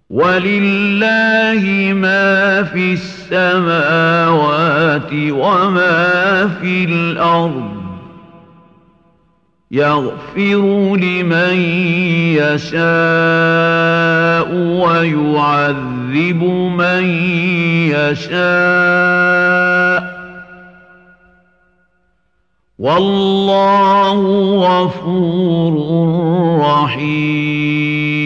وَلِلَّهِ مَا فِي السَّمَاوَاتِ وَمَا فِي الْأَرْضِ ۚ يَغْفِرُ لِمَن يَشَاءُ وَيُعَذِّبُ مَن يَشَاءُ ۚ وَاللَّهُ غَفُورٌ رَّحِيمٌ.